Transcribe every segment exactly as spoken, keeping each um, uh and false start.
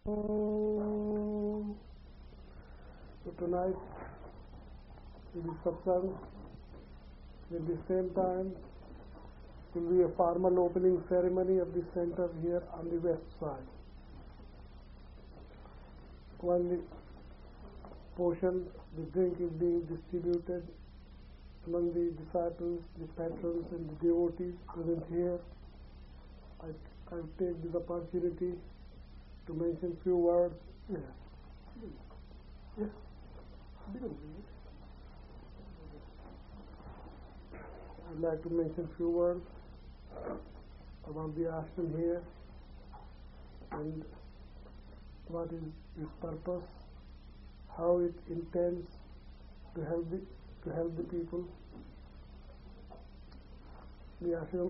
So tonight, in the satsang, at the same time, will be a formal opening ceremony of the center here on the west side. While the portion, the drink is being distributed among the disciples, the patrons, and the devotees present here, I, I take this opportunity to mention few words. Yes. Yes. I'd like to mention few words about the ashram here and what is its purpose, how it intends to help the to help the people. The ashram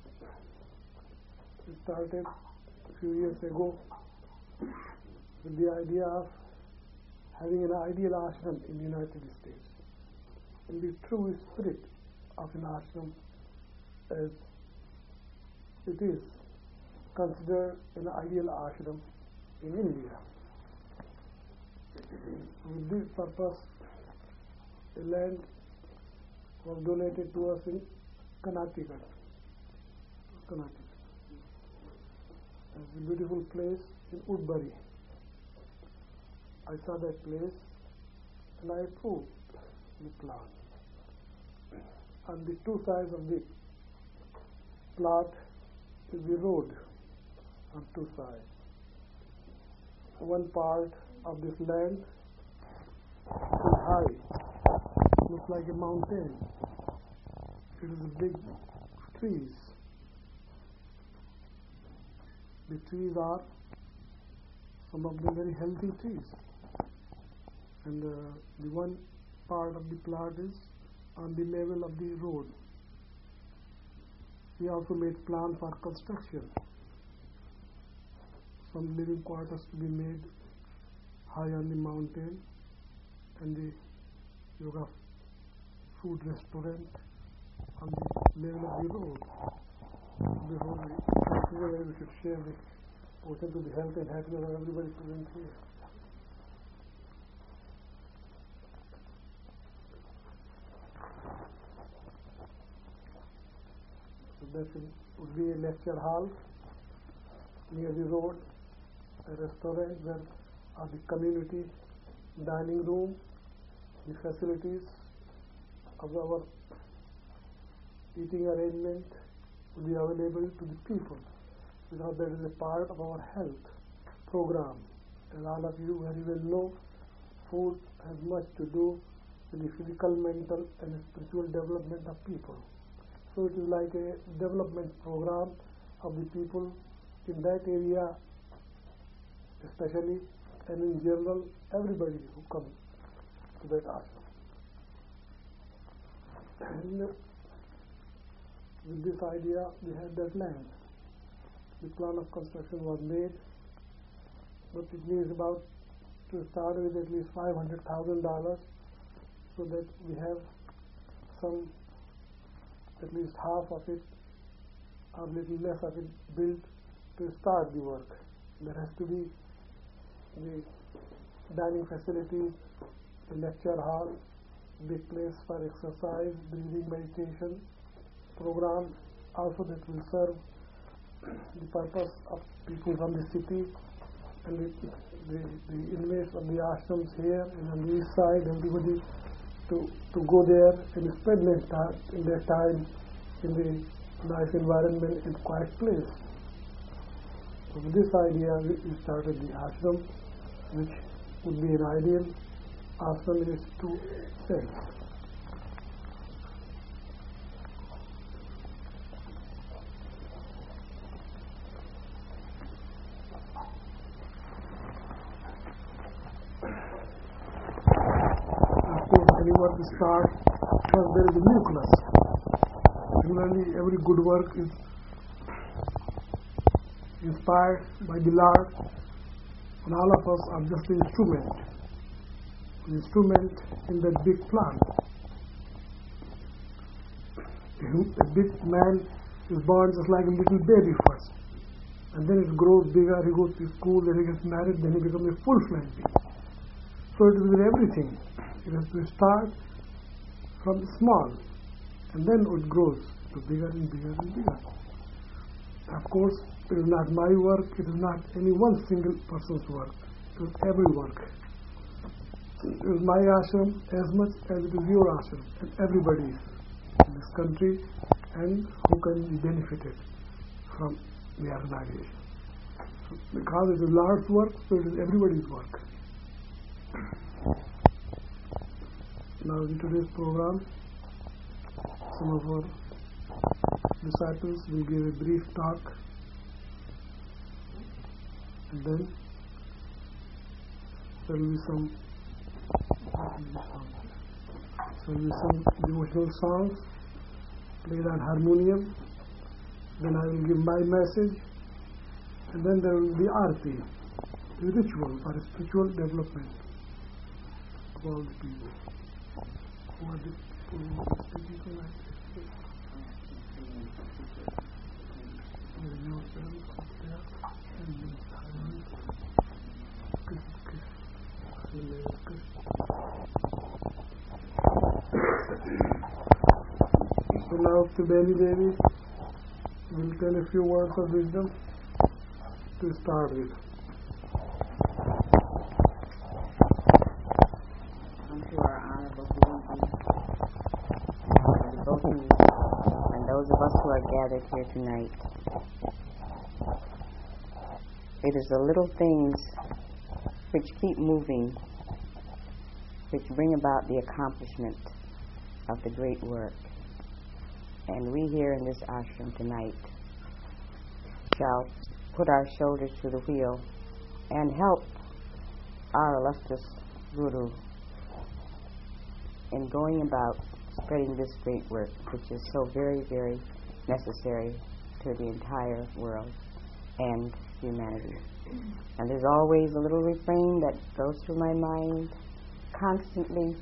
started a few years ago with the idea of having an ideal ashram in the United States, in the true spirit of an ashram as it is considered an ideal ashram in India. With this purpose, the land was donated to us in Connecticut. Connecticut. It's a beautiful place in Woodbury. I saw that place and I approved the plan. On the two sides of the plot is the road on two sides. One part of this land is high, looks like a mountain. It is big trees. The trees are some of them very healthy trees. And uh, the one part of the plot is on the level of the road. We also made plan for construction. Some living quarters to be made high on the mountain, and the yoga food restaurant on the level of the road. The road, we should share the portion to the health and happiness of everybody present here. That would be a lecture hall near the road, a restaurant where are the community dining room, the facilities of our eating arrangement will be available to the people, because that is a part of our health program. As all of you very well know, food has much to do with the physical, mental and spiritual development of people. So it is like a development program of the people in that area, especially, and in general, everybody who comes to that ashram. And with this idea, we had that land. The plan of construction was made, but it needs about, to start with, at least five hundred thousand dollars, so that we have some, at least half of it, or little less of it, built to start the work. There has to be the dining facilities, the lecture hall, big place for exercise, breathing, meditation program, also that will serve the purpose of people from the city and the, the, the inmates of the ashrams here and on the east side, everybody to, to go there and spend their time, in their time in the nice environment and quiet place. So with this idea, we started the ashram, which would be an ideal ashram in its true sense. When you work start, first there is a nucleus. Similarly, every good work is inspired by the Lord, and all of us are just an instrument, an instrument in that big plan. A big man is born just like a little baby first, and then it grows bigger, he goes to school, then he gets married, then he becomes a full-fledged being. So it is with everything. It has to start from small, and then it grows to bigger and bigger and bigger. Of course, it is not my work, it is not any one single person's work. It is every work. It is my ashram as much as it is your ashram, and everybody's in this country, and who can be benefited from the organization. So because it is Lord's work, so it is everybody's work. Now in today's program, some of our disciples will give a brief talk, and then there will be some there will be some devotional songs played on harmonium. Then I will give my message, and then there will be arti, the ritual for spiritual development of all the people. Who are the people who are speaking tonight? So now Tribeni Devi will tell a few words of wisdom to start with. Unto our honorable Guruji, the devotees, and those of us who are gathered here tonight. It is the little things which keep moving, which bring about the accomplishment of the great work. And we here in this ashram tonight shall put our shoulders to the wheel and help our illustrious Guru in going about spreading this great work, which is so very, very necessary to the entire world and humanity. And there's always a little refrain that goes through my mind constantly: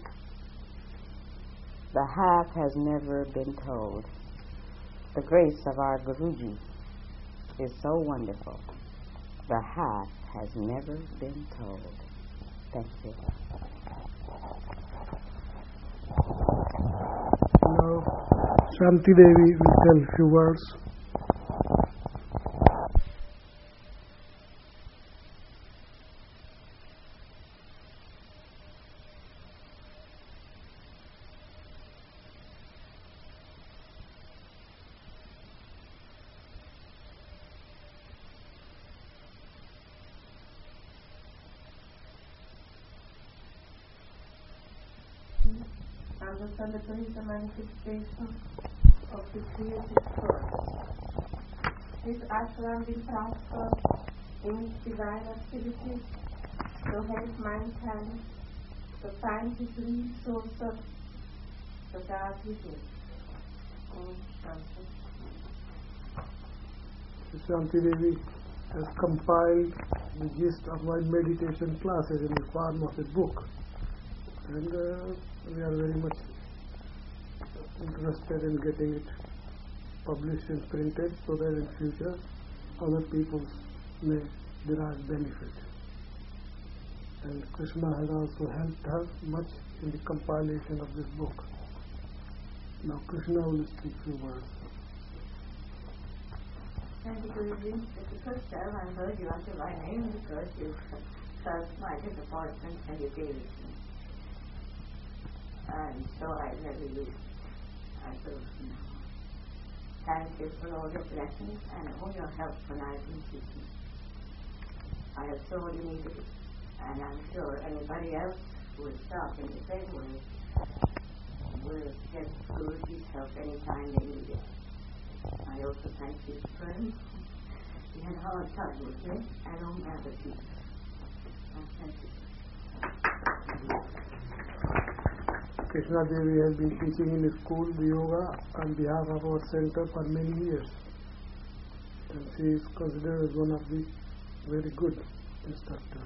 the half has never been told. The grace of our Guruji is so wonderful. The half has never been told. Thank you. Now, Shanti Devi will tell a few words. Understand that there is a manifestation of the creative force. This ashram will transfer in its divine activities to help mankind to find his real source of the God within. Om Shanti. Shanti Devi has compiled the gist of my meditation classes in the form of a book, and uh, we are very much interested in getting it published and printed so that in future other people may derive benefit. And Krishna has also helped her much in the compilation of this book. Now Krishna will speak few words. Thank you, Guruji. It's the first time I heard you utter my name because you felt my disappointment and you gave it to me. And so I never used it. I will now. Thank you for all your blessings and all your help when I've been teaching. I have sorely needed it, and I'm sure anybody else who is stuck in the same way will get Guruji's help anytime they need it. I also thank his friend. He had a hard time with me and all my other teachers. I thank you. Krishna Devi has been teaching in the school the yoga on behalf of our center for many years, and she is considered as one of the very good instructors.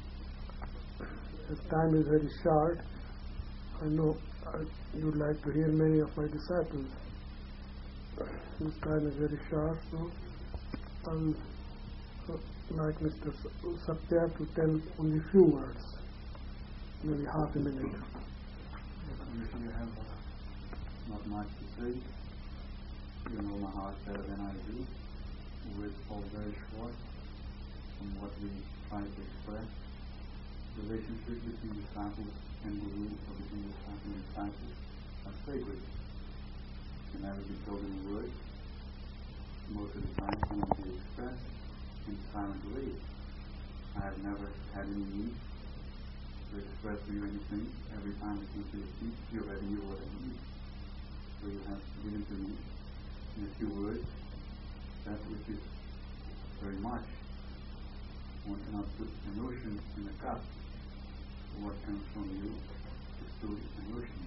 As time is very short, I know uh, you would like to hear many of my disciples. This time is very short, so I'll So, like Mister Satya, to tell only few words, maybe half a minute. You have uh, not much to say. You know my heart better than I do. Words fall very short from what we try to express. Relationship between disciples and Guru, or between disciple and disciples, are sacred. Can never be told in words. Most of the time, can only be expressed in silent ways. I have never had any need to express to you anything. Every time I come to your feet, you already knew what I need. So you have given to me in a few words that which is very much. One cannot put an ocean in a cup. So what comes from you is still an ocean.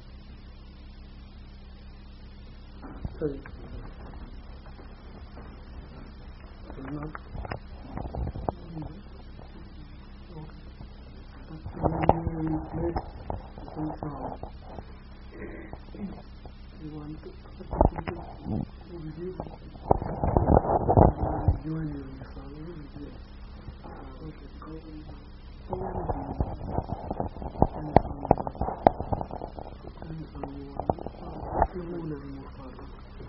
Thank you. Not okay. When you play some song, you want to review, join you in the song. Yes. Okay. Go and any song you want. Any song you want. You move a little more forward.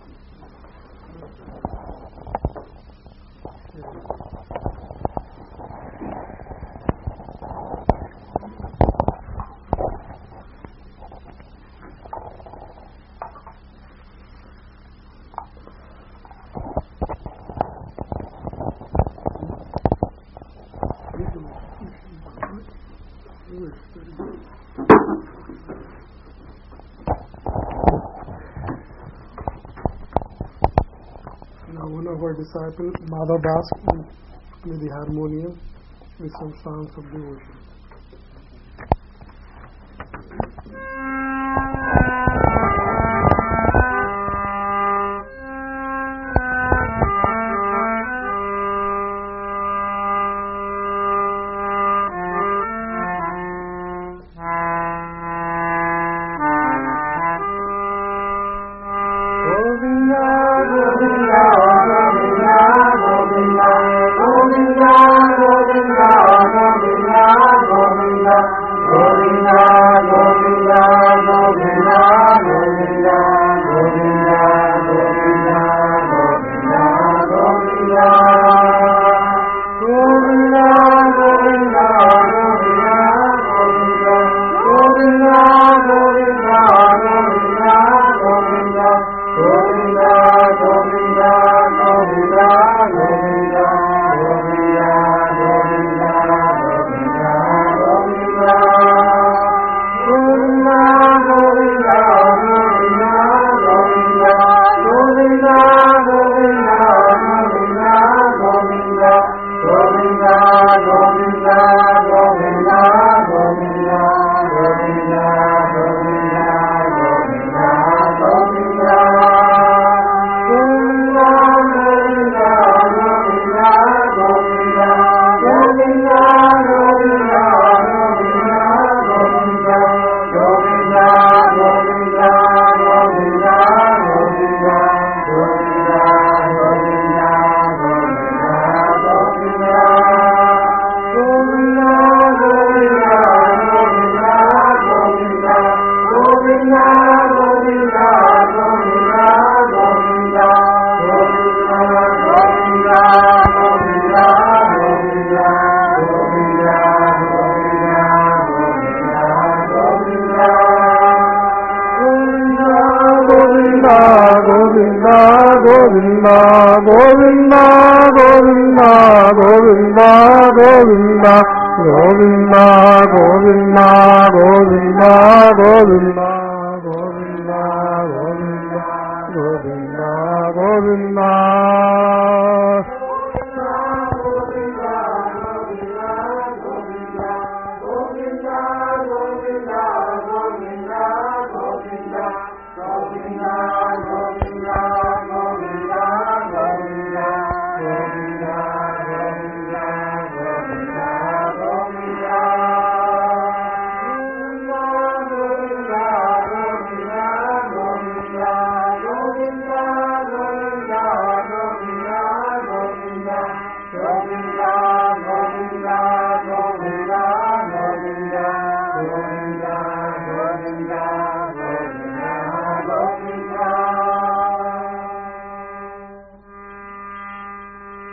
Our disciple Madhav Das will play the harmonium with some songs of devotion.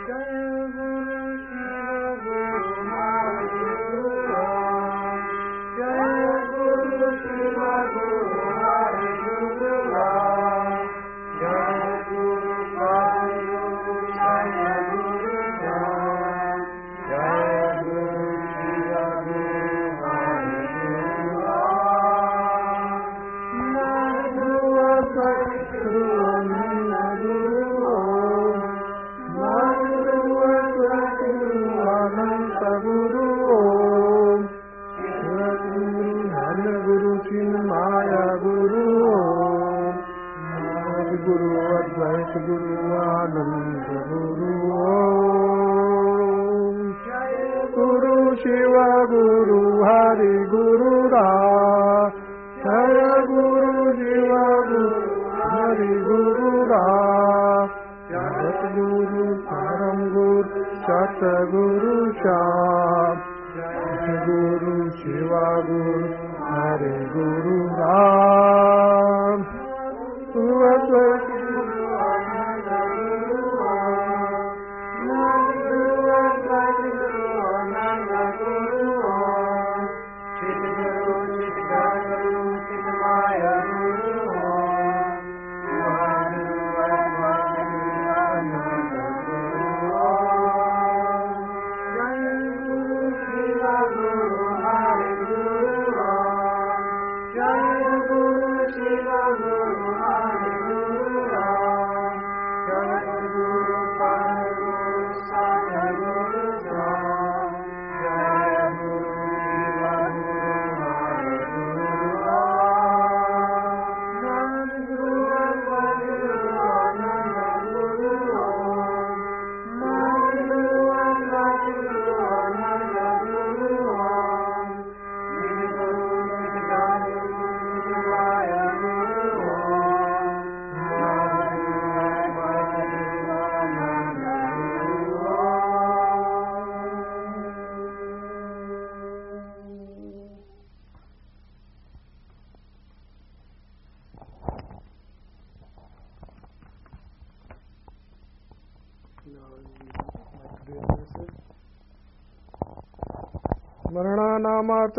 मरणानामार्थ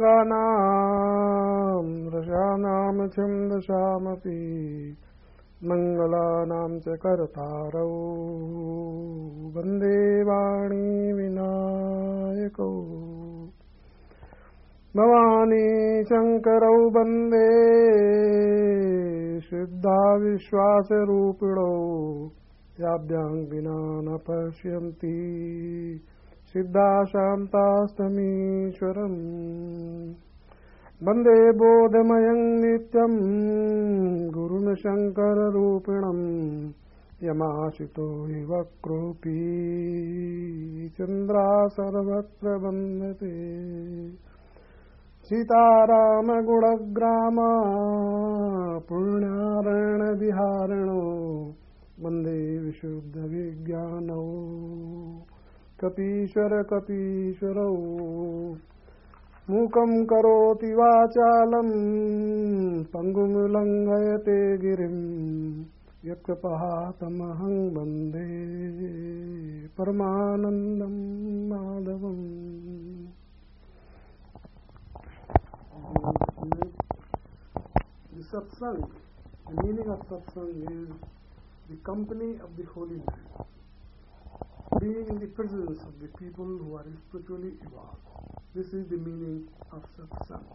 संगानां रसानां छिन्दशामपि मंगलानां च कर्तारौ वन्दे वाणी विनायकौ भवानी शंकरौ वन्दे शुद्धा विश्वासरूपिणौ याभ्यां विना न पश्यन्ति सिद्धा शान्तास्तमीश्वरम् वन्दे बोधमयं नित्यं गुरुं शङ्कररूपिणं यमाशितो हि वक्रोऽपि चन्द्रा सर्वत्र वन्दते सीतारामगुणग्रामा पुण्यारणविहारिणो वन्दे विशुद्धविज्ञानौ कपीश्वर कपीश्वरौ मूकं करोति वाचालं पङ्गुं लङ्घयते गिरिं यत्कृपातमहं वन्दे परमानन्दं माधवम्. The satsang, the meaning of satsang is the company of the holy man, being in the presence of the people who are spiritually evolved. This is the meaning of satsang.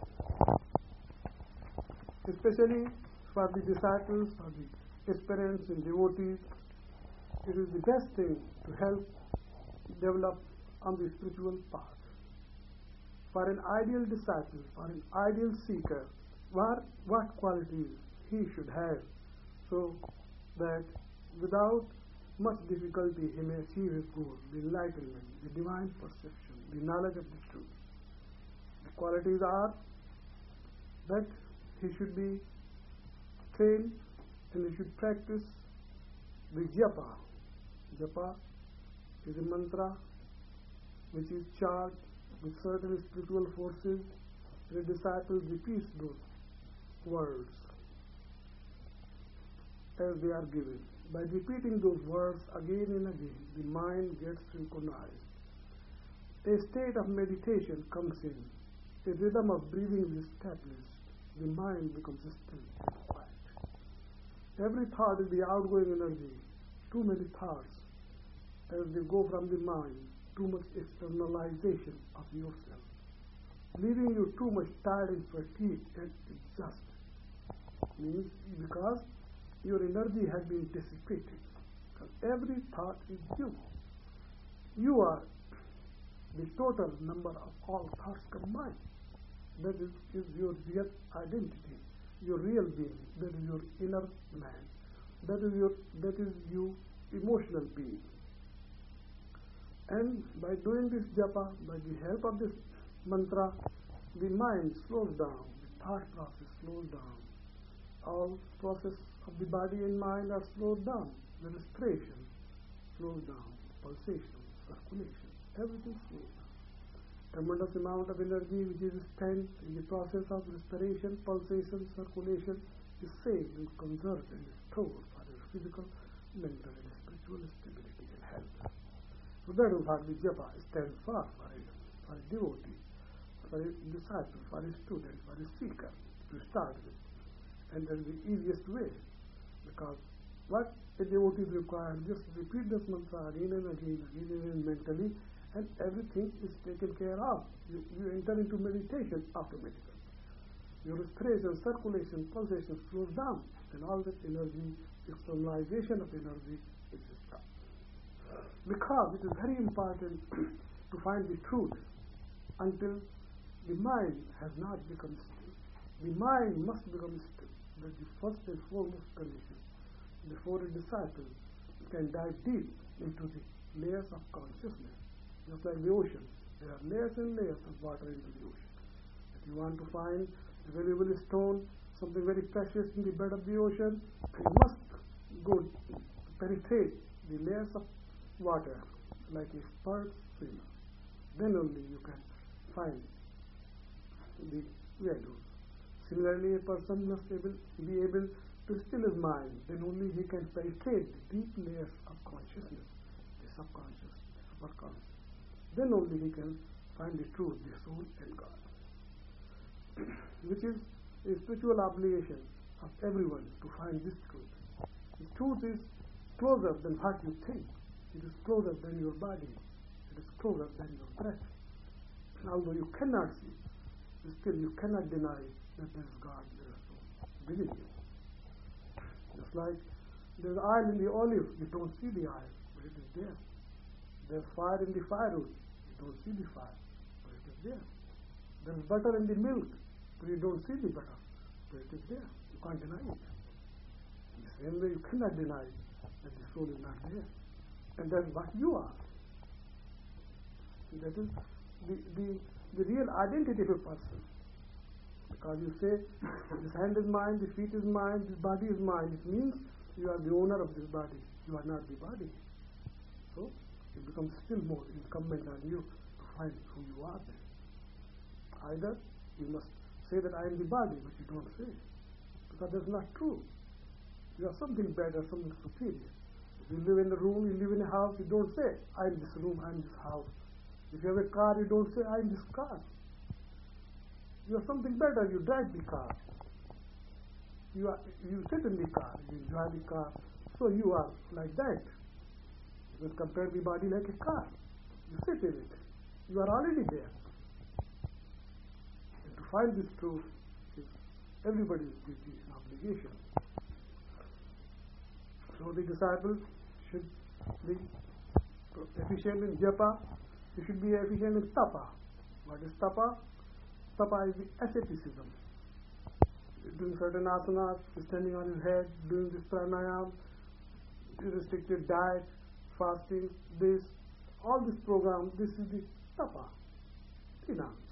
Especially for the disciples, for the aspirants and devotees, it is the best thing to help develop on the spiritual path. For an ideal disciple, for an ideal seeker, what, what qualities he should have, so that without much difficulty he may achieve his goal, the enlightenment, the divine perception, the knowledge of the truth. The qualities are that he should be trained and he should practice the japa. Japa is a mantra which is charged with certain spiritual forces, and a disciple repeats those words as they are given. by repeating those words again and again, the mind gets synchronized. A state of meditation comes in. A rhythm of breathing is established. The mind becomes still and quiet. Every thought is the outgoing energy. Too many thoughts, as they go from the mind, too much externalization of yourself, leaving you too much tired and fatigued and exhausted. Means because your energy has been dissipated. Because every thought is you. You are the total number of all thoughts combined. That is, is your real identity, your real being. That is your inner man. That is your that is you emotional being. And by doing this japa, by the help of this mantra, the mind slows down, the thought process slows down. All process of the body and mind are slowed down. The respiration slows down, pulsation, circulation, everything slows down. Tremendous amount of energy which is spent in the process of respiration, pulsation, circulation is saved and conserved and stored for your physical, mental and spiritual stability and health. So that is what the japa stands for, for a, for a devotee, for a disciple, for a student, for a seeker to start with. And that is the easiest way, because what a devotee is required, just repeat this mantra again and again, again and again mentally, and everything is taken care of. You, you enter into meditation automatically. Your respiration, circulation, pulsation slows down, and all that energy, externalization of energy is stopped. Because it is very important to find the truth until the mind has not become still. The mind must become still. That's the first and foremost condition before a disciple can dive deep into the layers of consciousness. Just like the ocean, there are layers and layers of water into the ocean. If you want to find a valuable stone, something very precious in the bed of the ocean, you must go penetrate the layers of water like a expert swimmer. Then only you can find the value. Similarly, a person must able, be able to still his mind. Then only he can penetrate the deep layers of consciousness, the subconscious, the superconscious. Then only he can find the truth, the soul and God, which is a spiritual obligation of everyone to find this truth. The truth is closer than what you think. It is closer than your body. It is closer than your breath. And although you cannot see, still you cannot deny that there is God, there is soul within you. Just like there is oil in the olive, you don't see the oil, but it is there. There is fire in the firewood, you don't see the fire, but it is there. There is butter in the milk, but you don't see the butter, but it is there. You can't deny it. In the same way, you cannot deny that the soul is not there. And that is what you are. That is the, the, the real identity of a person. Because you say, this hand is mine, this feet is mine, this body is mine. It means you are the owner of this body. You are not the body. So, it becomes still more incumbent on you to find who you are then. Either you must say that I am the body, but you don't say. Because that's not true. You are something better, something superior. If you live in a room, you live in a house, you don't say, I am this room, I am this house. If you have a car, you don't say, I am this car. You are something better, you drive the car. You are, you sit in the car, you enjoy the car. So you are like that. You can compare the body like a car. You sit in it. You are already there. And to find this truth is everybody's duty and obligation. So the disciple should be efficient in japa. He should be efficient in tapa. What is tapa? Tapa is the asceticism. Doing certain asanas, standing on his head, doing this pranayam, restricted diet, fasting, this, all this program, this is the tapa, renounced.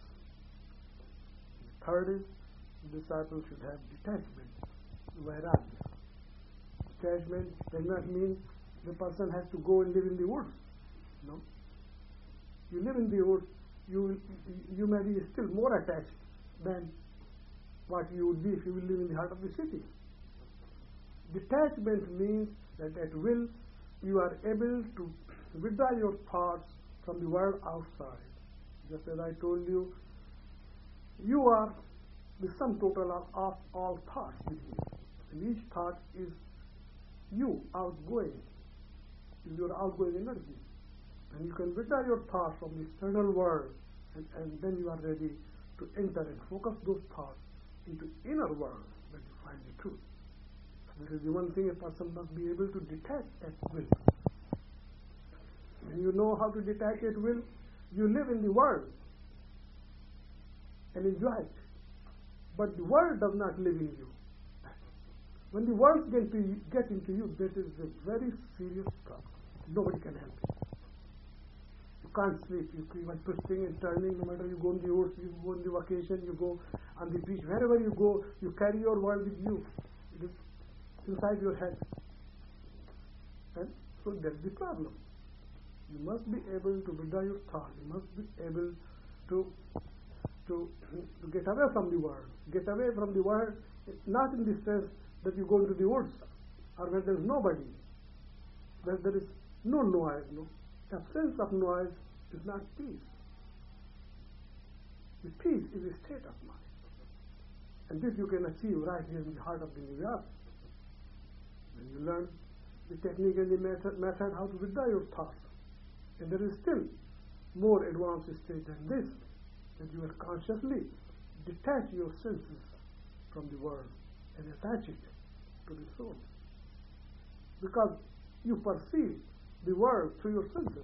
Third is, the disciple should have detachment, vairagya. Detachment does not mean the person has to go and live in the woods. No. You live in the woods, you you may be still more attached than what you would be if you will live in the heart of the city. Detachment means that at will you are able to withdraw your thoughts from the world outside. Just as I told you, you are the sum total of, of all thoughts with you. And each thought is you outgoing, is your outgoing energy. And you can withdraw your thoughts from the external world, and, and then you are ready to enter and focus those thoughts into inner world where you find the truth. So that is the one thing a person must be able to detach at will. When you know how to detach at will, you live in the world and enjoy it. But the world does not live in you. When the world gets to get into you, that is a very serious problem. Nobody can help you. You can't sleep. You keep on twisting and turning. No matter you go on the ocean, you go on the vacation, you go on the beach, wherever you go, you carry your world with you. It is inside your head. And so that's the problem. You must be able to withdraw your thought. You must be able to to to get away from the world. Get away from the world, not in the sense that you go into the woods or where there is nobody, where there is no noise. No absence of noise is not peace. The peace is a state of mind, and this you can achieve right here in the heart of the New York. When you learn the technique and the method, method how to withdraw your thoughts. And there is still more advanced state than this, that you will consciously detach your senses from the world and attach it to the soul. Because you perceive the world through your senses.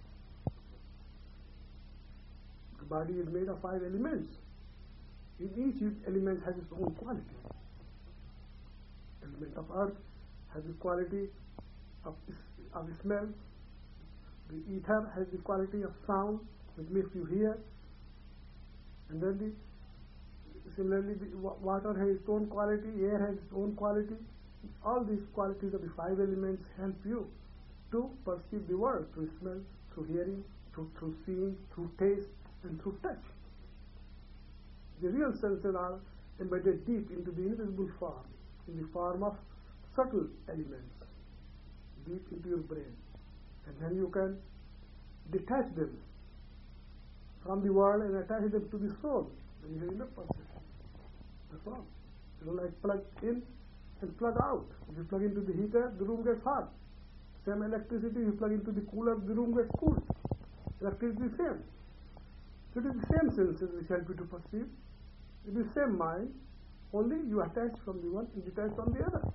The body is made of five elements. In each element has its own quality. The element of earth has the quality of, of smell. The ether has the quality of sound, which makes you hear. And then the, similarly, the water has its own quality, air has its own quality. All these qualities of the five elements help you to perceive the world through smell, through hearing, through, through seeing, through taste, and through touch. The real senses are embedded deep into the invisible form, in the form of subtle elements, deep into your brain. And then you can detach them from the world and attach them to the soul. Then you have enough perception. That's all. You know, like plug in and plug out. If you plug into the heater, the room gets hot. Same electricity, you plug into the cooler, the room gets cool. Electricity is the same. So it is the same senses which help you to perceive. It is the same mind, only you attach from the one and detach from the other.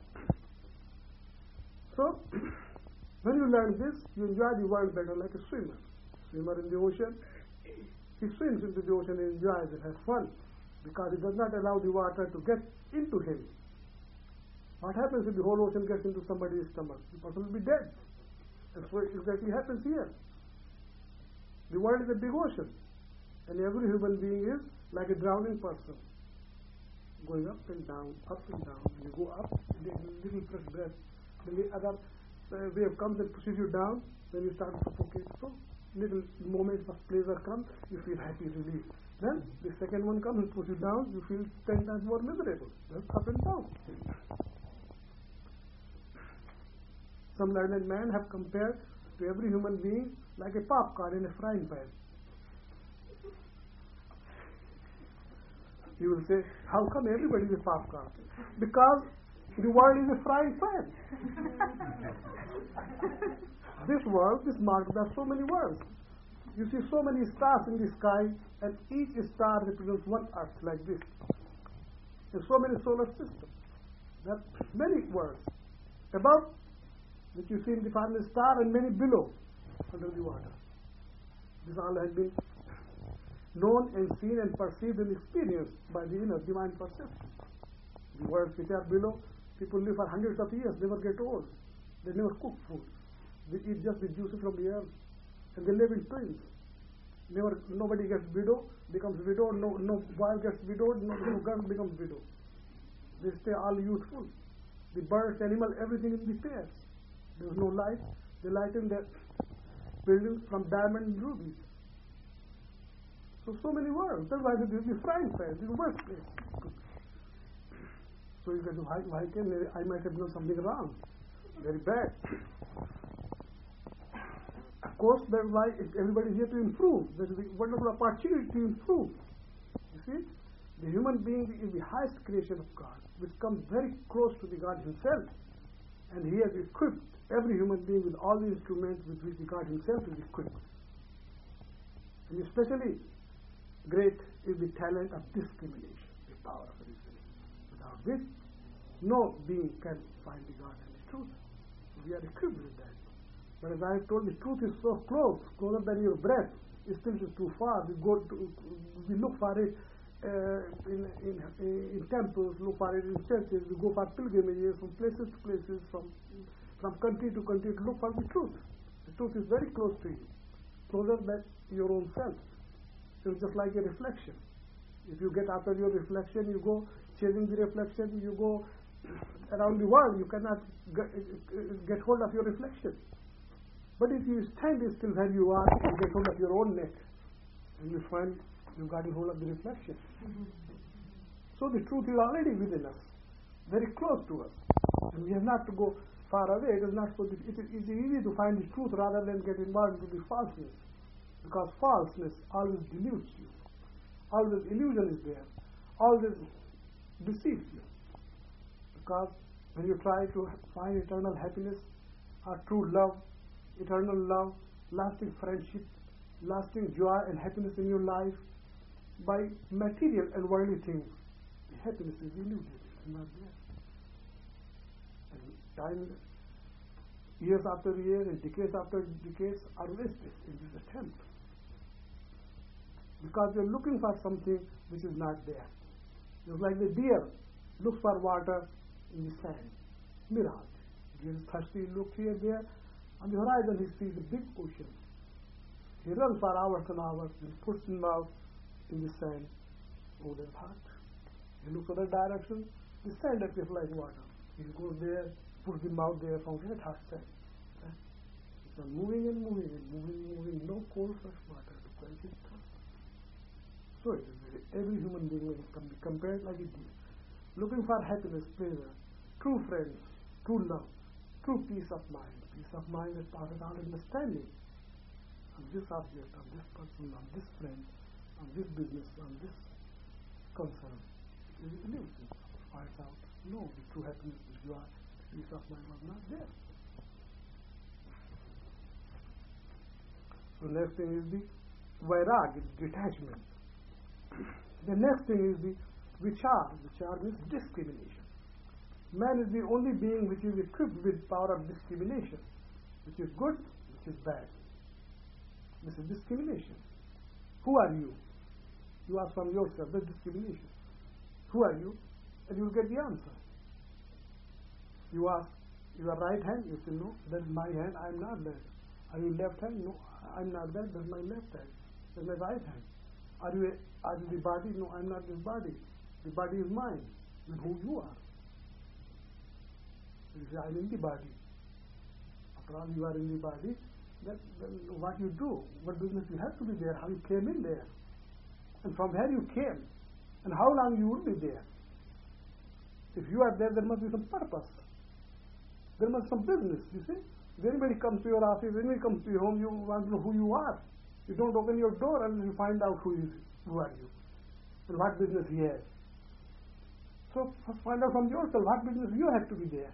So, when you learn this, you enjoy the world better like a swimmer. Swimmer in the ocean, he swims into the ocean and enjoys it, has fun, because it does not allow the water to get into him. What happens if the whole ocean gets into somebody's stomach? The person will be dead. That's what exactly happens here. The world is a big ocean, and every human being is like a drowning person, going up and down, up and down. When you go up, you take a little fresh breath. When the other uh, wave comes and pushes you down, then you start to suffocate. So, little moments of pleasure come, you feel happy, relief. Then the second one comes and pushes you down, you feel ten times more miserable. That's up and down. Some learned men have compared to every human being like a popcorn in a frying pan. You will say, how come everybody is a popcorn? Because the world is a frying pan. This world, this market, there are so many worlds. You see so many stars in the sky, and each star represents one earth like this. There are so many solar systems. There are many worlds. Above, which you see in the final star, and many below, under the water. This all has been known and seen and perceived and experienced by the inner divine perception. The worlds which are below, people live for hundreds of years, never get old. They never cook food. They eat just the juices from the earth. And they live in twins. Never, nobody gets widow, becomes widow, no, no boy gets widowed, no, no girl becomes widow. They stay all youthful. The birds, animal, everything in the pairs. There is no light. They lighten their buildings from diamond and rubies. So, so many worlds. That's why this is the frying pan, this is the workplace. So you can, why, why can I might have done something wrong, very bad. Of course, that's why everybody is here to improve. There is a wonderful opportunity to improve. You see, the human being is the highest creation of God, which comes very close to the God Himself, and He has equipped every human being with all the instruments with which the God Himself is equipped. And especially great is the talent of discrimination, the power of reasoning. Without this, no being can find the God and the truth. We are equipped with that. But as I have told, the truth is so close, closer than your breath. It still is too far. We go to, we look for it uh, in, in, in temples, look for it in churches. We go for pilgrimages from places to places, from from country to country to look for the truth. The truth is very close to you, closer than your own self. It's just like a reflection. If you get after your reflection, you go chasing the reflection, you go around the world, you cannot get, get hold of your reflection. But if you stand still where you are, you get hold of your own neck, and you find you've gotten hold of the reflection. Mm-hmm. So the truth is already within us, very close to us, and we have not to go far away. It is not so. It is easy to find the truth rather than get involved into the falseness, because falseness always deludes you, always illusion is there, always deceives you. Because when you try to find eternal happiness or true love, eternal love, lasting friendship, lasting joy and happiness in your life by material and worldly things, the happiness is eluded, it's not there. And time, years after years and decades after decades are wasted in this attempt. Because you're looking for something which is not there. Just like the deer looks for water in the sand, mirage. He is thirsty, looks here, there. On the horizon, he sees a big ocean. He runs for hours and hours, and puts his mouth in the sand. Oh, that's hot. He looks other direction, the sand appears like water. He goes there, puts his mouth there, found that hot sand. It's moving and moving and moving and moving, no cold fresh water to quench his thirst. So it is very, every human being can be compared like a deer, looking for happiness, pleasure, true friends, true love, true peace of mind. Peace of mind is passes all understanding on this object, on this person, on this friend, on this business, on this concern. It is illusion. Finds out, no, the true happiness, the joy, the peace of mind was not there. So next thing is the vairag, detachment. The next thing is the vichar. Vichar means discrimination. Man is the only being which is equipped with power of discrimination, which is good, which is bad. This is discrimination. Who are you? You ask from yourself, that's discrimination. Who are you? And you will get the answer. You ask, your right hand, you say, no, that is my hand, I am not that. Are you left hand? No, I am not that, that is my left hand. That is my right hand. Are you, a, are you the body? No, I am not this body. The body is mine. Then who you are? You say, I am in the body. After all, you are in the body. Then, then what you do, what business you have to be there, how you came in there, and from where you came, and how long you will be there. If you are there, there must be some purpose. There must be some business, you see. If anybody comes to your office, if anybody comes to your home, you want to know who you are. You don't open your door unless you find out who is, who are you, and what business he has. So first find out from yourself what business you have to be there.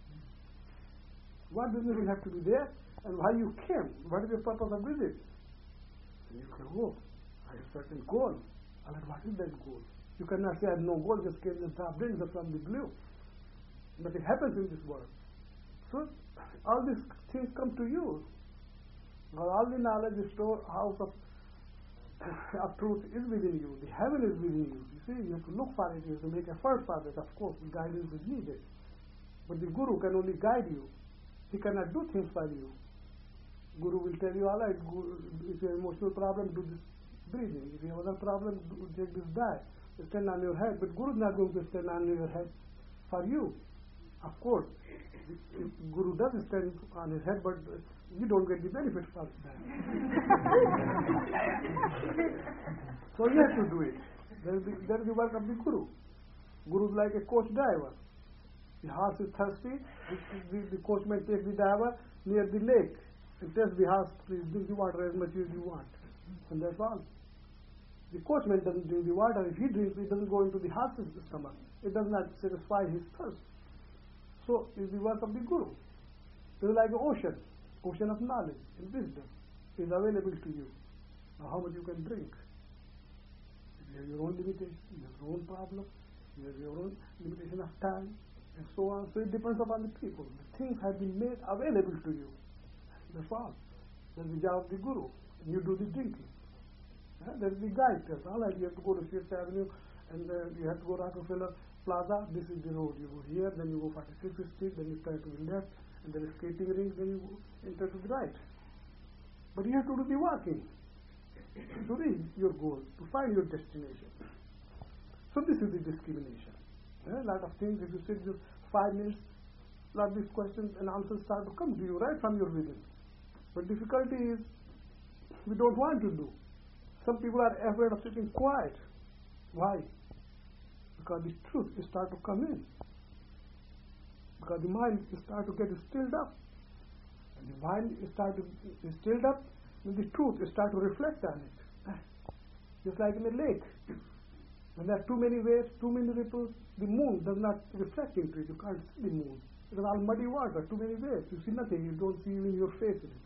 What business you have to be there, and why you came. What is the purpose of visit? And you can go. I have a certain goal. And what is that goal? You cannot say I have no goal, just came and dropped in from the blue. Nothing happens in this world. So all these things come to you. Now, all the knowledge, the storehouse of, of truth is within you. The heaven is within you. You see, you have to look for it. You have to make effort for it. Of course, the guidance is needed. But the Guru can only guide you. He cannot do things for you. Guru will tell you, all right, Guru, if you have emotional problem, do this breathing. If you have other problem, do, take this diet. Stand on your head. But Guru is not going to stand on your head for you. Of course, if Guru does stand on his head, but you don't get the benefit for that. So you have to do it. That is the, that is the work of the Guru. Guru is like a coach driver. The horse is thirsty, the, the, the coachman takes the driver near the lake and tells the horse, please drink the water as much as you want. And that's all. The coachman doesn't drink the water. If he drinks, it doesn't go into the horse's stomach. It does not satisfy his thirst. So is the work of the Guru. It is like an ocean, ocean of knowledge and wisdom is available to you. Now how much you can drink? You have your own limitation, you have your own problem, you have your own limitation of time, and so on. So it depends upon the people. The things have been made available to you. That's all. That's the job of the Guru. And you do the drinking. Uh, that's the guide tells. All right, you have to go to Fifth Avenue, and uh, you have to go to Rockefeller Plaza. This is the road. You go here, then you go forty-sixth Street, then you turn to the left, and then a skating rink, then you enter to the right. But you have to do the walking to reach your goal, to find your destination. So this is the discrimination. A lot of things, if you sit just five minutes, a lot of these questions and answers start to come to you right from your within. But difficulty is, we don't want to do. Some people are afraid of sitting quiet. Why? Because the truth will start to come in. Because the mind will start to get stilled up. And the mind will start to be stilled up, and the truth will start to reflect on it. Just like in a lake. When there are too many waves, too many ripples, the moon does not reflect into it. You can't see the moon. It is all muddy water, too many waves. You see nothing. You don't see even your face in it.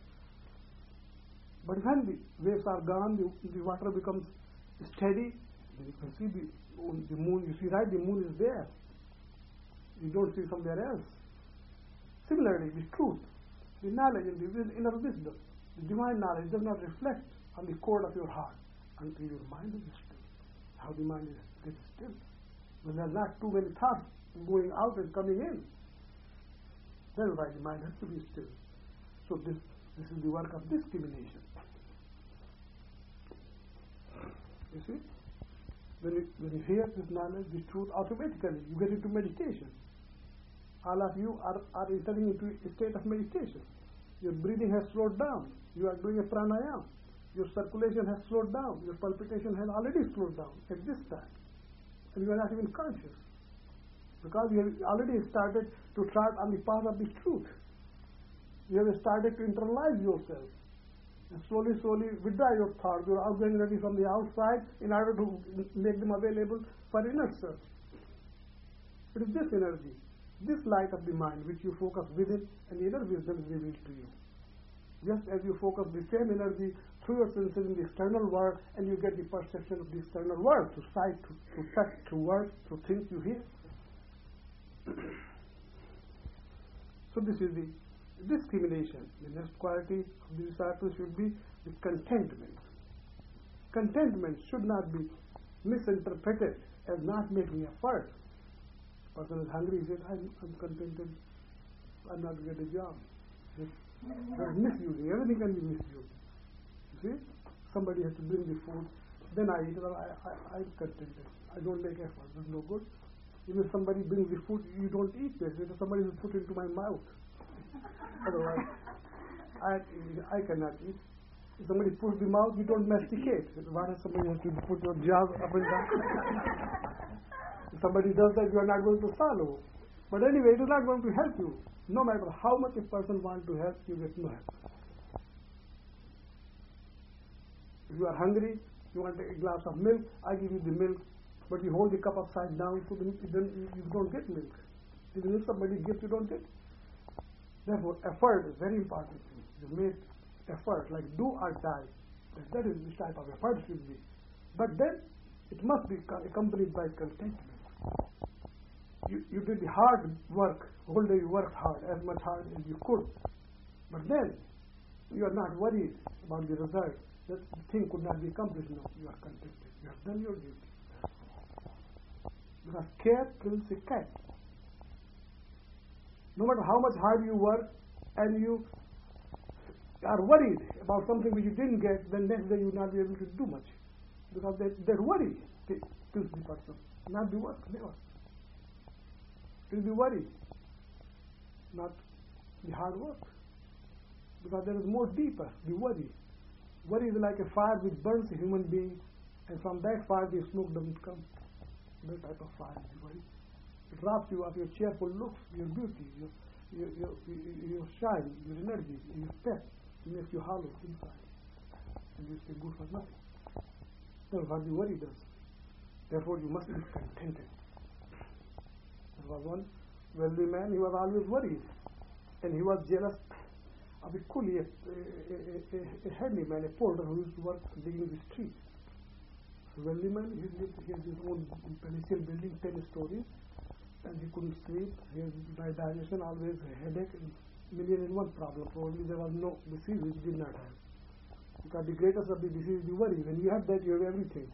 But when the waves are gone, the, the water becomes steady. Then you can see the, the moon. You see, right, the moon is there. You don't see somewhere else. Similarly, the truth, the knowledge and the inner wisdom, the divine knowledge does not reflect on the core of your heart until your mind is still. How the mind is gets still. When there are not too many thoughts going out and coming in, that's why the mind has to be still. So this this is the work of discrimination. You see? When you, when you hear this knowledge, this truth, automatically you get into meditation. All of you are, are entering into a state of meditation. Your breathing has slowed down. You are doing a pranayama. Your circulation has slowed down. Your palpitation has already slowed down at this time. And you are not even conscious. Because you have already started to trot on the path of the truth. You have started to internalize yourself. And slowly, slowly withdraw your thoughts, your outgoing energy from the outside in order to make them available for inner self. It is this energy, this light of the mind which you focus within, and the inner wisdom is revealed to you. Just as you focus the same energy through your senses in the external world, and you get the perception of the external world, through sight, through, through touch, through words, through things you hear. So this is the discrimination. The next quality of the disciple should be the contentment. Contentment should not be misinterpreted as not making effort. The person is hungry, he says, I'm, I'm contented, I'm not going to get a job. That's misusing. Everything can be misused. You see? Somebody has to bring the food, then I eat it, I, I, I'm contented. I don't make effort, that's no good. Even if somebody brings the food, you don't eat it. Somebody will put it into my mouth. Otherwise, I, I cannot eat. If somebody puts the mouth, you don't masticate. Why does somebody have to put your jaw up and down? If somebody does that, you are not going to swallow. But anyway, it is not going to help you. No matter how much a person wants to help, you get no help. If you are hungry, you want a glass of milk, I give you the milk, but you hold the cup upside down, so then you don't get milk. Even if somebody gives, you don't get. Therefore, effort is very important thing. You make effort, like do or die. That is the type of effort should be. But then, it must be accompanied by contentment. You, you did the hard work, whole day you worked hard, as much hard as you could. But then, you are not worried about the result. That the thing could not be accomplished. No, you are contented. You have done your duty. Because care kills a cat. No matter how much hard you work and you are worried about something which you didn't get, then next day you will not be able to do much. Because that, that worry kills the person, not the work, never. It will be worry, not the hard work. Because there is more deeper, the worry. Worry is like a fire which burns a human being, and from that fire the smoke doesn't come. that type of fire is the worry. It robs you of your cheerful looks, your beauty, your your your, your shine, your energy, your pep. It makes you hollow inside, and you stay good for nothing. That's what the worry does. Therefore, you must be contented. There was one wealthy man, he was always worried, and he was jealous of a coolie, a, a, a, a handyman, a porter who used to work digging the street. So wealthy man, he lived, he had his own palatial building, ten stories, and he couldn't sleep. He had digestion, always a headache, and million and one problem. Probably there was no disease which he did not have. Because the greatest of the disease is the worry. When you have that, you have everything.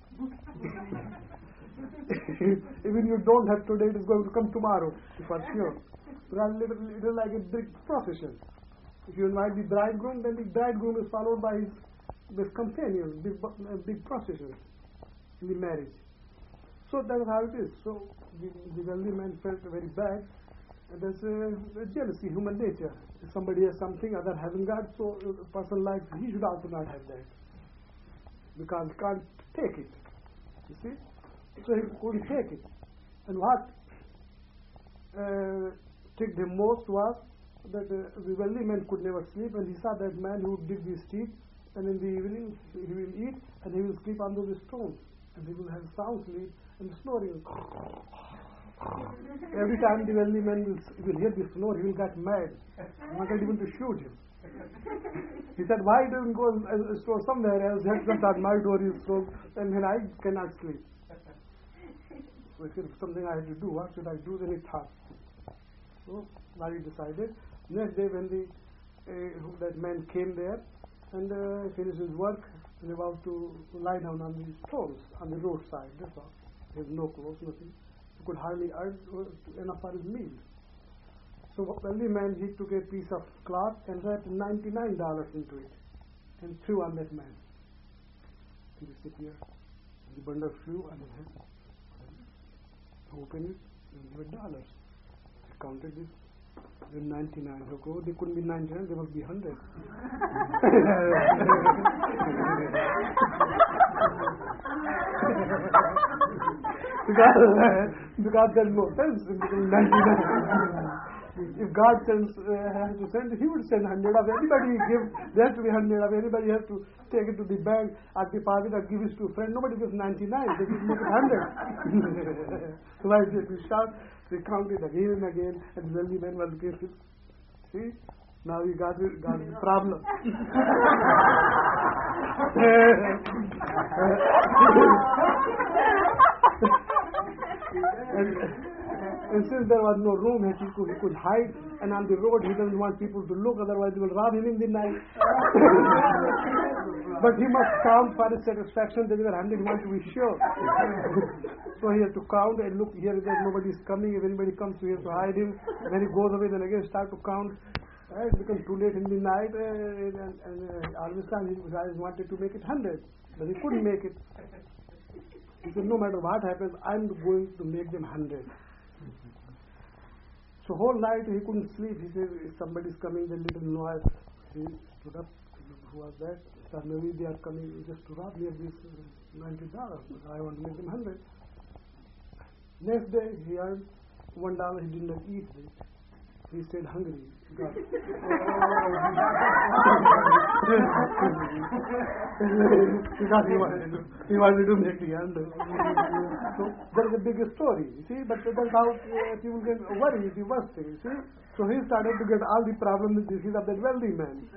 Even you don't have today, it is going to come tomorrow, for sure. Because it is like a big procession. If you invite the bridegroom, then the bridegroom is followed by his, his companions, big, uh, big procession in the marriage. So that is how it is. So the, the wealthy man felt very bad. And there's a, a jealousy, human nature. If somebody has something, other hasn't got, so a person likes, he should also not have that. Because he can't take it. You see? So he couldn't take it. And what uh, ticked him most was that uh, the wealthy man could never sleep, and he saw that man who would dig the street, and in the evening he will eat, and he will sleep under the stones, and he will have sound sleep and snoring. Every time the wealthy man will, will hear the snore, he will get mad. He wanted even to shoot him. He said, why doesn't go and store somewhere else? He has to at my door, he stores, and then I cannot sleep. So he said, something I have to do. What should I do? Then he thought. So now he decided. Next day when the uh, that man came there and uh, finished his work and about to lie down on the stones on the roadside, that's all. He has no clothes, nothing. He could hardly earn enough for his meal. So wealthy man, he took a piece of cloth and wrapped ninety-nine dollars into it and threw on that man. He disappeared. The bundle flew on his head. Opened it and there were dollars. He counted this. There were ninety-nine. So go, they couldn't be ninety-nine, they must be one hundred. because, because there's no sense in becoming ninety-nine. If God sends, uh, has to send, He would send one hundred of anybody. Give, there has to be one hundred of anybody. Has to take it to the bank or deposit or give it to a friend. Nobody gives ninety-nine. They just make it one hundred. So why did we shout? They counted again and again, and the wealthy man was careful. See? Now you got it, got the problem. and, and since there was no room, he could, he could hide, and on the road he doesn't want people to look, otherwise they will rob him in the night. But he must count for his satisfaction. There is a hundred, he wants to be sure. So he has to count and look here, there nobody is coming. If anybody comes, he has to hide him. When he goes away, then again start to count. Uh, it becomes too late in the night, uh, and, and uh, all this time his guys wanted to make it hundred, but he couldn't make it. He said, no matter what happens, I'm going to make them hundred. So whole night he couldn't sleep. He said, if somebody is coming, then little noise. He stood up. Who was that? He said, maybe they are coming just to rob me of this uh, ninety dollars. I want to make them hundred. Next day he earned one dollar. He did not eat it. He stayed hungry. God. Because he wanted to, he wanted to make the hundred. So that is a big story, you see. But that's how uh, people get worried, the worst thing, you see. So he started to get all the problems and disease of that wealthy man.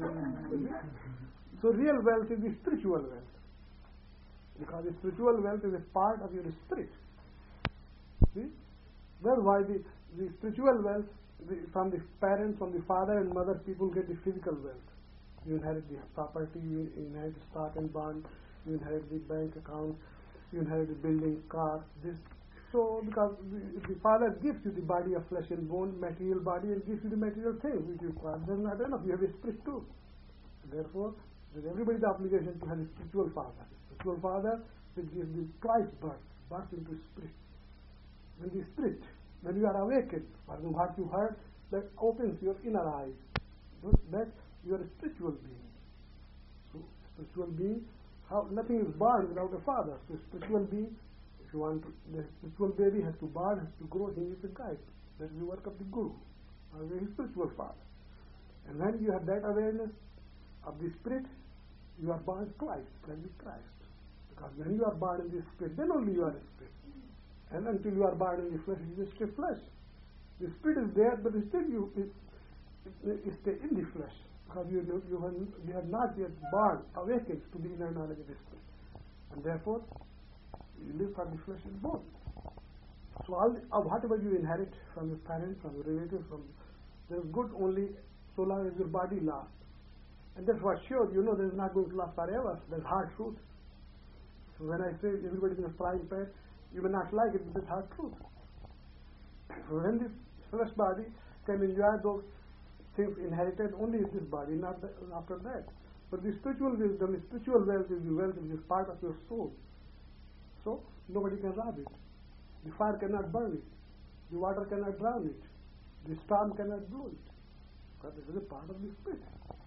So real wealth is the spiritual wealth. Because the spiritual wealth is a part of your spirit. See? That's why the, the spiritual wealth, the, from the parents, from the father and mother, people get the physical wealth. You inherit the property, you inherit the stock and bond, you inherit the bank account, you inherit the building, car, this. So, because the, the father gives you the body of flesh and bone, material body, and gives you the material things which you require. That's not enough. You have a spirit too. Therefore, there's everybody's obligation to have a spiritual father. A spiritual father will give you twice birth, birth into spirit. When the spirit, when you are awakened, what you heard, that opens your inner eyes. That you are a spiritual being. So, spiritual being, how nothing is born without a father. So, spiritual being If you want to, the spiritual baby has to born, has to grow, he needs a guide. That is the work of the Guru, or the spiritual father. And when you have that awareness of the spirit, you are born twice, like with Christ. Because when you are born in the spirit, then only you are a spirit. And until you are born in the flesh, you just stay flesh. The spirit is there, but still you it, it, it stay in the flesh. Because you, you, have, you have not yet born, awakened to the inner knowledge of the spirit. And therefore, you live for the flesh and bone. So all the, uh, whatever you inherit from your parents, from your relatives, from there is good only so long as your body lasts. And that's what sure, you know, there is not going to last forever. That's hard truth. So when I say everybody is in a frying pan, you may not like it, but that's hard truth. So when this flesh body can enjoy those things inherited only in this body, not the, after that. But the spiritual wisdom, the spiritual wealth is the wealth which is part of your soul. So nobody can rob it. The fire cannot burn it. The water cannot drown it. The storm cannot blow it. Because it is a part of the spirit.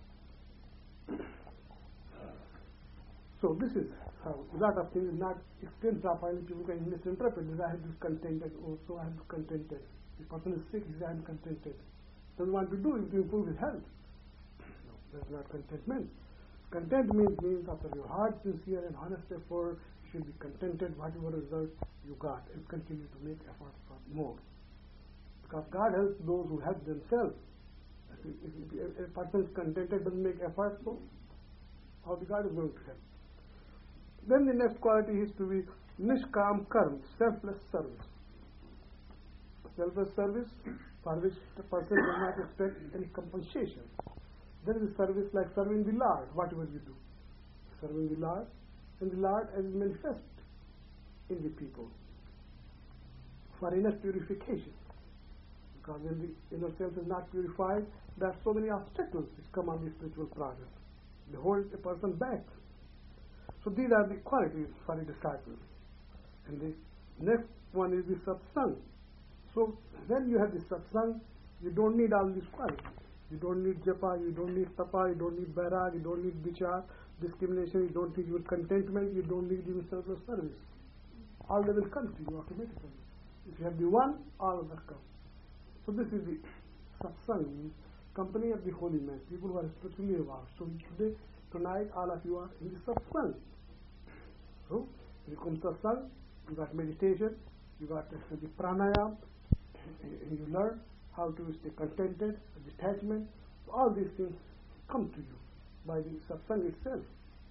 So this is how a lot of things is not explained properly. People can misinterpret this. I have discontented. Oh, so I have discontented. The person is sick. He says I am contented. Doesn't want to do it to improve his health. No, that's not contentment. Content means means after your heart sincere and honest effort, you should be contented whatever result you got and continue to make effort for more. Because God helps those who help themselves. If, if, if a person is contented, doesn't make effort, so how the God is going to help? Then the next quality is to be nishkam karm, selfless service. Selfless service for which the person does not expect any compensation. There is a service like serving the Lord, whatever you do. Serving the Lord, and the Lord is manifest in the people for inner purification. Because when the inner self is not purified, there are so many obstacles which come on the spiritual progress. They hold a person back. So these are the qualities for a disciple. And the next one is the satsang. So when you have the satsang, you don't need all these qualities. You don't need japa, you don't need tapa, you don't need vairag, you don't need vichar, discrimination, you don't need your contentment, you don't need even selfless service. All they will come to you automatically. If you have the one, all of that come. So this is the satsang, means company of the holy men, people who are spiritually evolved. So today, tonight, all of you are in the satsang. So, you come satsang, you got meditation, you got the pranayam, you learn how to stay contented, detachment. So all these things come to you by the satsang itself.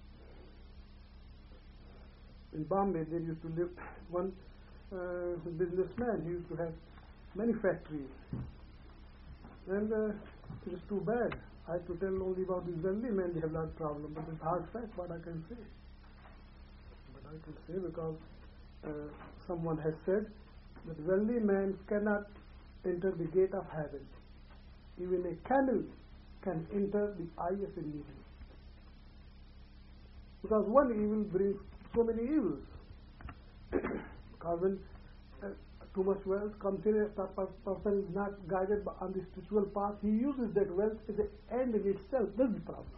In Bombay, there used to live one uh, businessman. He used to have many factories. And uh, it is too bad. I have to tell only about these wealthy men. They have a lot of problems. But it's hard fact what I can say. But I can say because uh, someone has said that wealthy men cannot enter the gate of heaven. Even a camel can enter the eye of a needle. Because one evil brings so many evils. Because when uh, too much wealth comes in, a person is not guided on the spiritual path, he uses that wealth as an end in itself. That's the problem.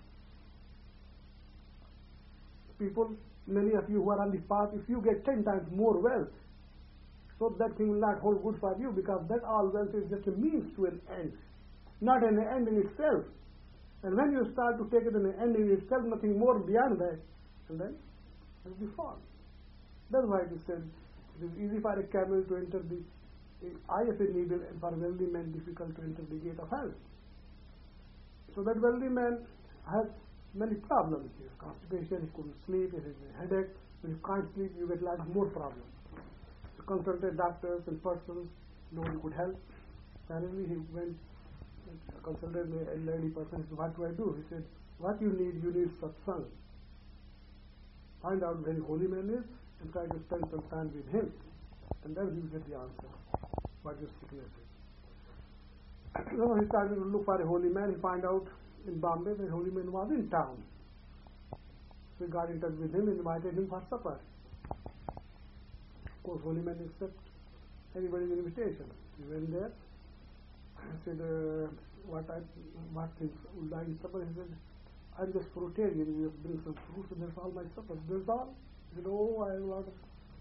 People, many of you who are on the path, if you get ten times more wealth, so that thing will not hold good for you, because that all wealth is just a means to an end, not an end in itself. And when you start to take it as an end in itself, nothing more beyond that, and then it will be fall. That's why it is said, it is easy for a camel to enter the eye of a needle, and for a wealthy man difficult to enter the gate of hell. So that wealthy man has many problems. He has constipation, he couldn't sleep, he has a headache. When you can't sleep, you get a lot of more problems. Consulted doctors and persons, nobody could help. Finally, he went and consulted a elderly person. He said, what do I do? He said, what you need, you need satsang. Find out where the holy man is and try to spend some time with him. And then you get the answer, what your sickness is. So he started to look for a holy man. He found out in Bombay the holy man was in town. So he got in touch with him and invited him for supper. Of course, holy man accept anybody's invitation. He went there. I said, uh, what I, what things would I eat supper? He said, I'm just fruitarian. You just bring some fruits and that's all my supper. That's all. He said, oh, I have a lot of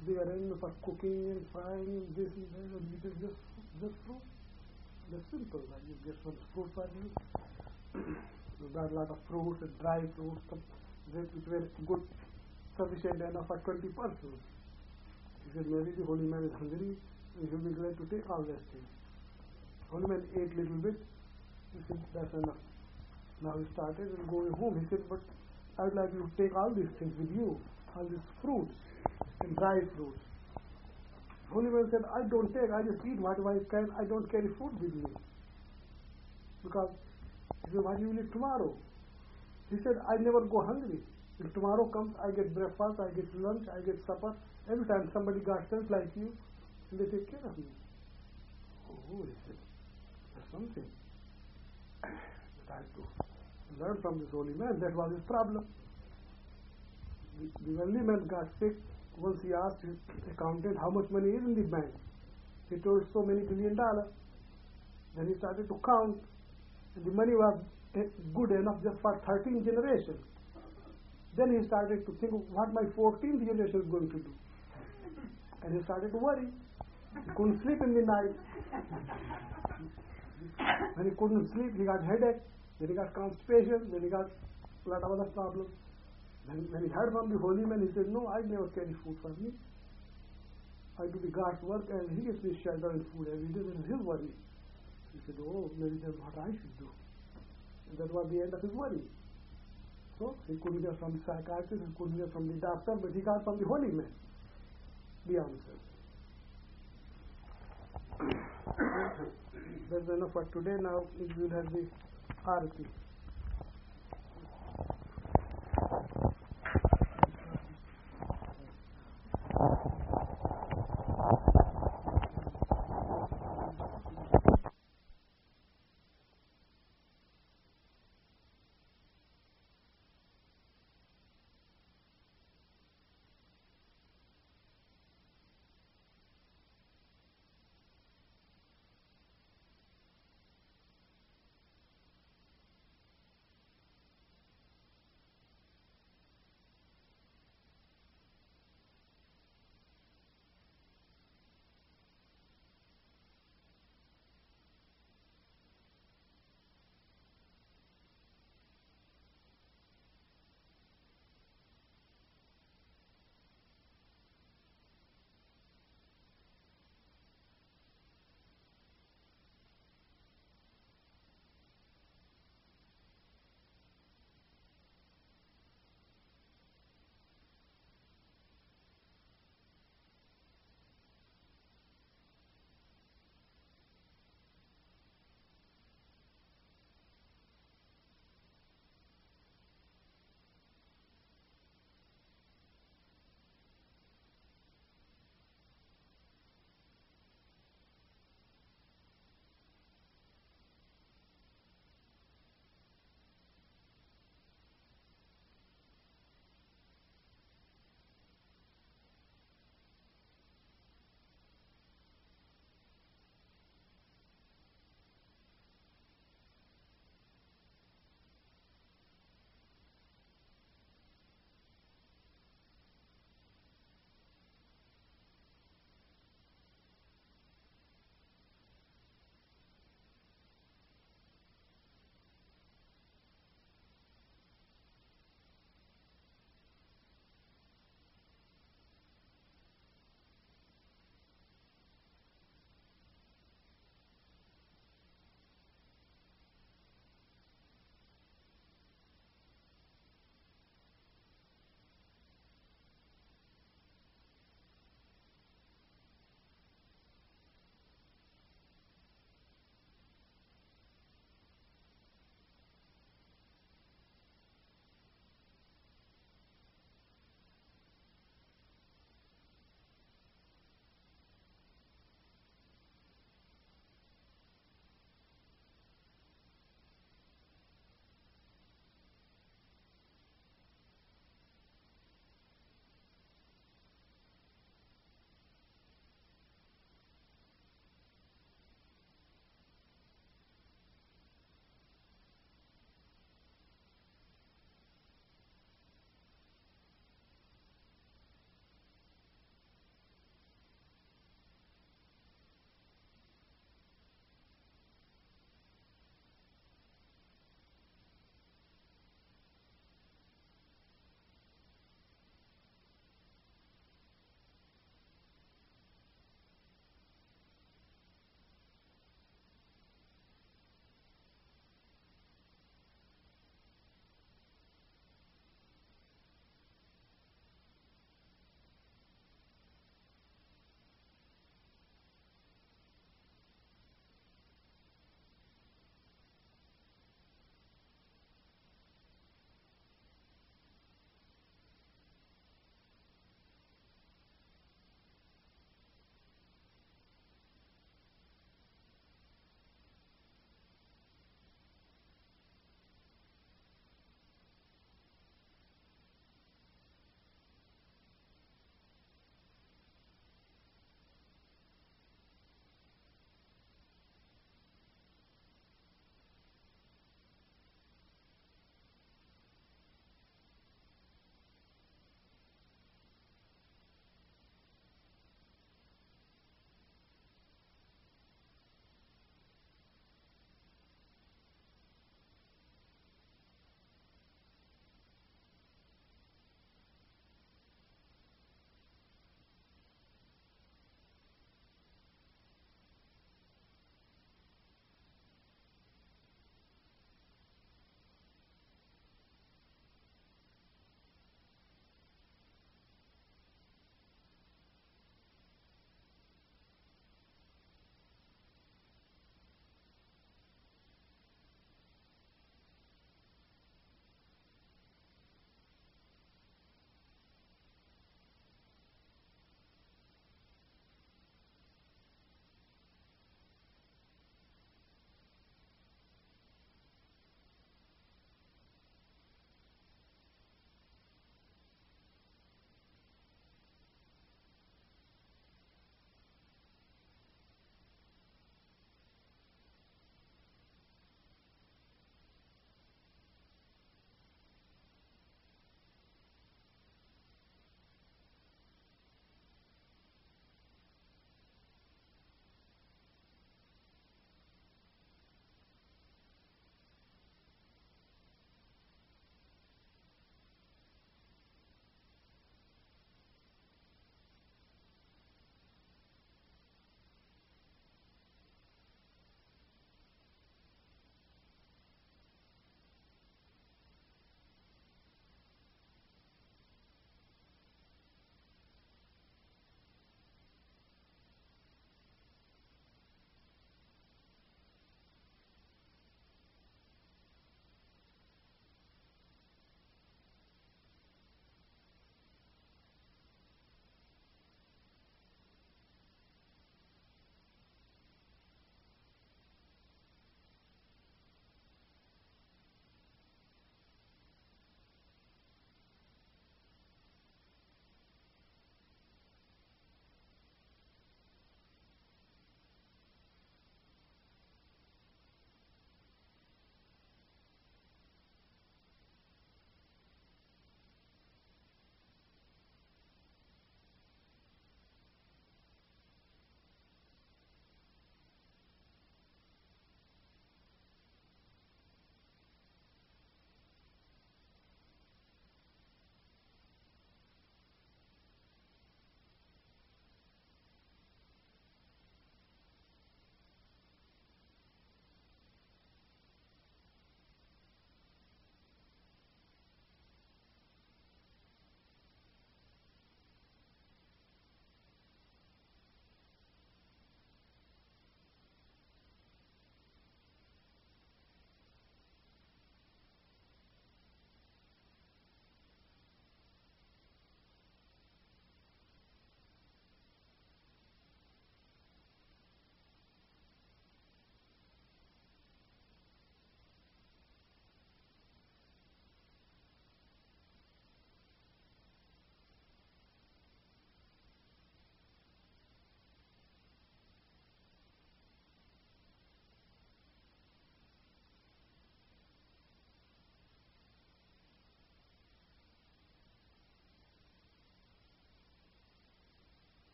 big arrangement for cooking and frying and this and that, and it is just, just fruit. That's simple. Like you get some fruit for you. You got a lot of fruits and dry fruits, which were good, sufficient enough for twenty persons. He said, maybe the holy man is hungry and he'll be glad to take all these things. Holy man ate little bit. He said, that's enough. Now he started and going home. He said, but I would like you to take all these things with you, all these fruits and dry fruits. Holy man said, I don't take, I just eat whatever I can. I don't carry food with me. Because he said, what will you eat tomorrow? He said, I never go hungry. If tomorrow comes, I get breakfast, I get lunch, I get supper. Every time somebody got sense like you, and they take care of me. Oh, he said, that's something. But I have to learn from this holy man. That was his problem. The, the wealthy man got sick. Once he asked his accountant how much money is in the bank. He told so many billion dollars. Then he started to count. And the money was good enough just for thirteen generations. Then he started to think of what my fourteenth generation is going to do. And he started to worry. He couldn't sleep in the night. When he couldn't sleep, he got headache. Then he got constipation. Then he got a lot of other problems. Then when he heard from the holy man, he said, no, I never carry food for me. I do the God's work and he gives me shelter and food every day. This is his worry. He said, oh, maybe that's what I should do. And that was the end of his worry. So he couldn't get from the psychiatrist, he couldn't get from the doctor, but he got from the holy man the answer. That's enough for today. Now we will have the Arati.